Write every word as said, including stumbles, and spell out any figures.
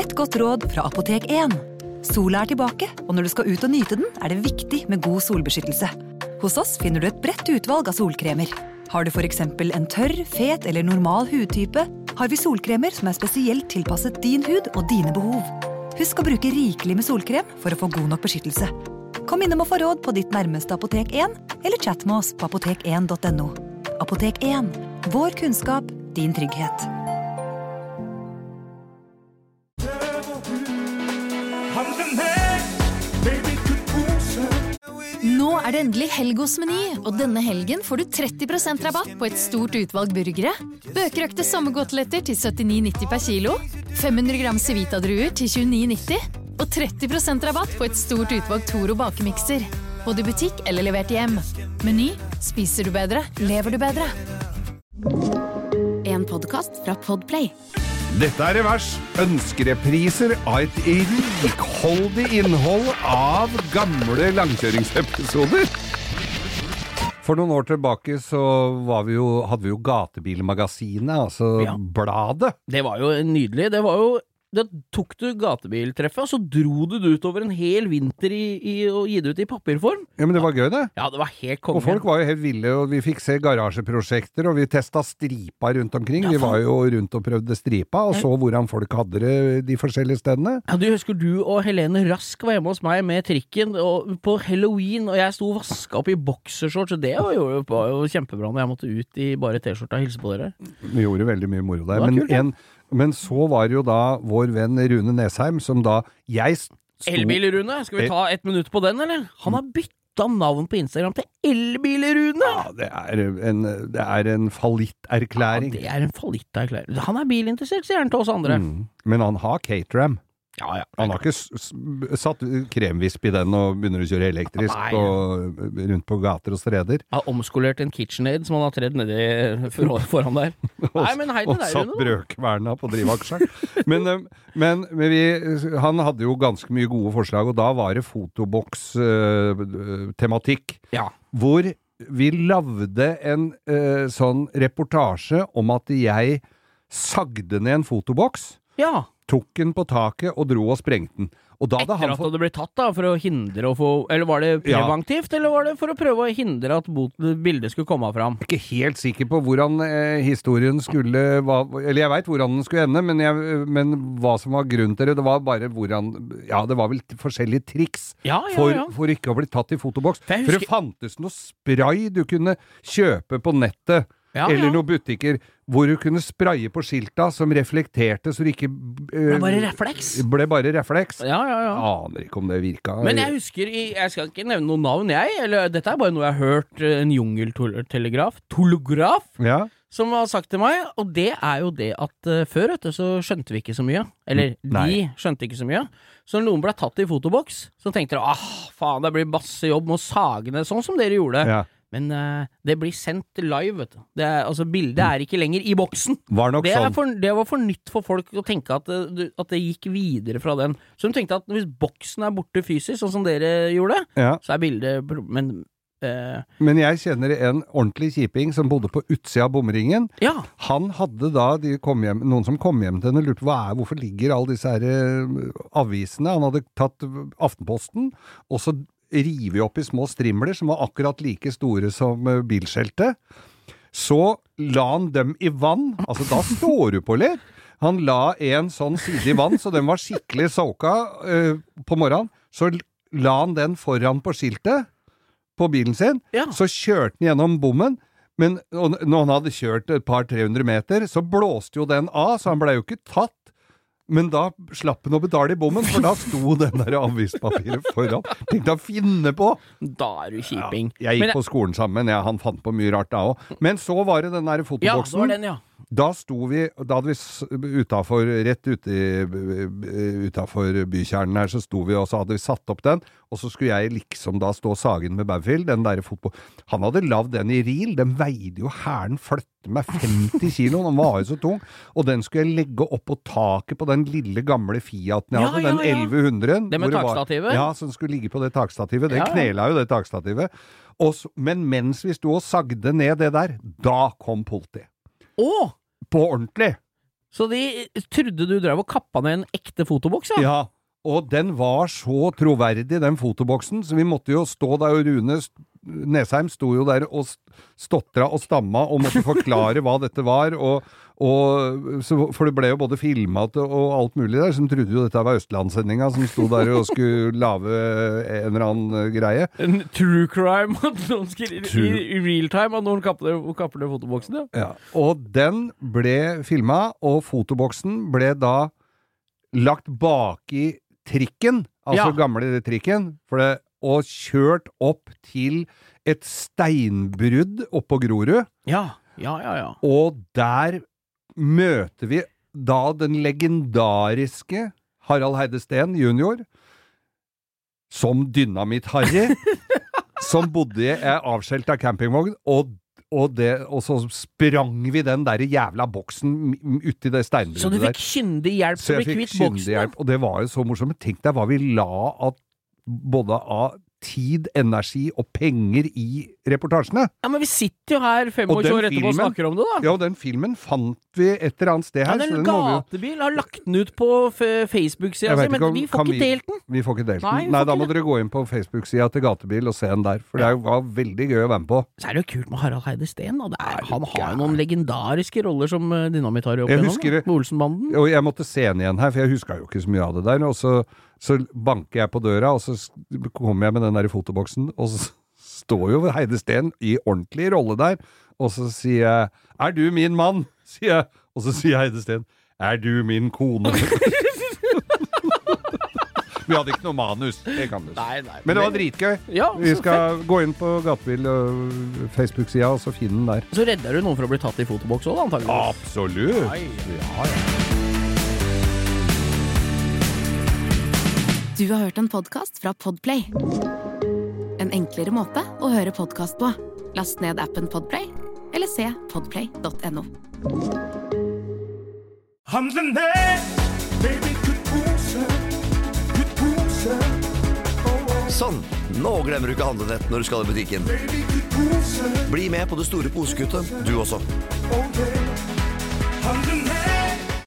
Et godt råd fra Apotek én. Sola er tilbake, og når du skal ut og nyte den, er det viktig med god solbeskyttelse. Hos oss finner du et bredt utvalg av solkremer. Har du for eksempel en tørr, fet eller normal hudtype, har vi solkremer som er spesielt tilpasset din hud og dine behov. Husk å bruke rikelig med solkrem for å få god nok beskyttelse. Kom innom og få råd på ditt nærmeste Apotek én, eller chat med oss på apotek én punktum no. Apotek én. Vår kunnskap, din trygghet. Nå er det endelig helg hos Meny, og denne helgen får du tretti prosent rabatt på et stort utvalg burgere. Bøkerøkte sommergåteletter til syttini nitti per kilo, fem hundre gram Civita-druer til tjueni nitti, og tretti prosent rabatt på et stort utvalg Toro bakemikser. Både i butikk eller levert hjem. Meny, spiser du bedre, lever du bedre. En podcast fra Podplay. Dette er Revers, ønskerepriser av et rikholdig innhold av gamle langkjøringsepisoder. For noen år tilbake så var vi jo, hadde vi jo Gatebilmagasinet, altså ja. Bladet. Det var jo nydelig, det var jo Da tok du gatebiltreffet, og så dro du det ut over en hel vinter i, i, og gi det ut i papirform. Ja, men det var gøy det. Ja, det var helt kongen. Og folk var jo helt ville, og vi fikk se garasjeprosjekter, og vi testet stripa rundt omkring. Ja, vi var jo rundt og prøvde stripa, og så hvordan folk hadde det de forskjellige stedene. Ja, du husker du og Helene Rask var hjemme hos meg med trikken og på Halloween, og jeg sto og vasket opp i boksershorts, og det var jo, var jo kjempebra når jeg måtte ut i bare t-skjorta og hilse på dere. Vi gjorde veldig mye moro der, men kult, en Men så var jo da vår venn Rune Nesheim, som da jeg sto... Elbil-Rune, skal vi ta et minutt på den, eller? Han har bytta navn på Instagram til Elbil-Rune! Ja, det er en, det er en fallitterklæring. Ja, det er en fallitterklæring. Han er bilinteressert, sier han til oss andre. Mm. Men han har Caterham. Ja, ja. Han har ikke s s satt kremvisp i den og begynner å kjøre elektrisk ja, og, rundt på gater og streder. Han har omskolert en KitchenAid som han har tredd nedi for, foran der. Nei, men hei til og deg, satt brødkverna på drivaksjen. men, men, men vi, han hadde jo ganske mye gode forslag, og da var det fotoboks-tematikk. Uh, ja. Hvor vi lavde en uh, sånn reportasje om at jeg sagde ned en fotoboks. Ja. Tok den på taket og dro og sprengte den. Og da Etter han at det ble tatt da, for å hindre å få... Eller var det preventivt, ja. Eller var det for å prøve å hindre at bildet skulle komme fram? Jeg er ikke helt sikker på hvordan eh, historien skulle... Hva, eller jeg vet hvordan den skulle ende, men, jeg, men hva som var grunnen til det, det var bare hvordan... Ja, det var vel forskjellige triks ja, ja, for, ja. for ikke å bli tatt i fotoboks. For, husker... for det fantes noe spray du kunne kjøpe på nettet, ja, eller ja. Noen butikker hvor du kunne spraye på skilta som reflekterte så det ikke øh, ble bare refleks ble bare refleks ja, ja, ja. Aner ikke om det virket. Men jeg husker, jeg skal ikke nevne noen navn jeg, eller dette er bare noe jeg har hørt, en jungeltelegraf tolograf ja. Som har sagt til meg, og det er jo det at uh, før vet du, så skjønte vi ikke så mye, eller Nei. De skjønte ikke så mye, så når noen ble tatt i fotoboks så tenkte de, ah faen det blir masse jobb med å sage ned, sånn som dere gjorde ja. Men uh, det blir sendt live, vet du. Det er, altså, bildet er ikke lenger i boksen. Var nok det, sånn. For, det var for nytt for folk å tenke at, at det gikk videre fra den. Så de tenkte at hvis boksen er borte fysisk, sånn som dere gjorde, ja. Så er bildet... Men, uh, men jeg kjenner en ordentlig kjiping som bodde på utsida av bomringen. Ja. Han hadde da, de kom hjem, noen som kom hjem til henne, lurte hva er, hvorfor ligger alle disse her uh, avisene? Han hadde tatt Aftenposten, og så rive opp i små strimler som var akkurat like store som bilskjeltet. Så la han dem i vann, altså da står du på litt. Han la en sånn side i vann, så den var skikkelig soka uh, på morgenen. Så la han den foran på skiltet på bilen sin, ja. Så kjørte han gjennom bommen, men når han hadde kjørt et par trehundre meter, så blåste jo den av, så han ble jo ikke tatt. Men da slapp han å betale i bommen, for da sto den der avispapiret foran. Tenkte han finne på! Da er du kjiping. Ja, jeg gikk på skolen sammen, ja, han fant på mye rart da også. Men så var det den der fotoboksen. Ja, det var den, ja. Da sto vi, da hadde vi utenfor, rett ute utenfor bykjernen her, så sto vi, og så hadde vi satt opp den, og så skulle jeg liksom da stå sagen med Baufil, den der fotball. Han hadde lavd den i ril, den veide jo hæren flytte med femti kilo, den var jo så tung, og den skulle jeg legge opp på taket på den lille gamle Fiaten jeg hadde, ja, ja, ja. Den elleve hundre. Det med takstativet? Ja, så den skulle ligge på det takstativet, den ja, ja. Knela jo det takstativet. Og så, men mens vi sto og sagde ned det der, da kom politi. Åh! På ordentlig. Så de trodde du drev og kappa ned en ekte fotoboks, ja? Ja, og den var så troverdig, den fotoboksen, så vi måtte jo stå der, og Rune Nesheim sto jo der og stottra og stamma og måtte forklare hva dette var, og, og så, for det ble jo både filmet og alt mulig der, som trodde jo dette var Østlandssendinga som sto der og skulle lave en eller annen greie. En true crime, at noen skriver true. I, i real time, at noen kapper det, kapper det fotoboksen, ja. Ja. Og den ble filmet, og fotoboksen ble da lagt bak i trikken, altså ja. Gamle trikken, for det, og kjørt opp til et steinbrudd oppå Grorud. Ja, ja, ja, ja. Og der møter vi da den legendariske Harald Heide Steen junior, som Dynamitt-Harry, som bodde i avskjeltet campingvogn, og Og, det, og så sprang vi den der jævla boksen uti det steinbruddet der. Så du fikk kyndig hjelp til å bli kvitt boksen? Og det var jo så morsomt. Tenk deg hva vi la av både av tid, energi og penger i reportasjene. Ja, men vi sitter jo her fem år etterpå filmen, og snakker om det, da. Ja, og den filmen fant vi et eller annet sted her. Ja, den gatebil har lagt den ut på Facebook-sida si, men vi får ikke vi, delt den. Vi får ikke delt den. Nei, Nei da må dere gå inn på Facebook-sida til Gatebil og se den der, for det var veldig gøy å være med på. Så er det jo kult med Harald Heide Steen, da. Er, han har jo noen legendariske roller som Dynamitt har opp igjennom, med Olsenbanden. Og jeg måtte se den igjen her, for jeg huska jo ikke så mye av det der, og så Så banker jeg på døra, og så kommer jeg med den der fotoboksen, og så står jo Heide Steen i ordentlig rolle der, og så sier jeg, er du min mann? Sier jeg, og så sier Heide Steen, er du min kone? Vi hadde ikke noe manus, det kan du si. Nei, nei. Men det var dritgøy. Ja, vi skal fett. Gå inn på Gatebil og Facebook-sida, og så finne den der. Så redder du noen for å bli tatt i fotoboks også, antageligvis? Absolutt. Nei. Ja, ja. Du har hørt en podcast fra Podplay. En enklere måte å høre podcast på. Last ned appen Podplay, eller se podplay punktum no. Handle ned, baby, kutt posen, kutt posen. Sånn, nå glemmer du ikke handlenett når du skal i butikken. Baby, kutt posen. Bli med på det store posekuttet, du også. Okay. Handle ned.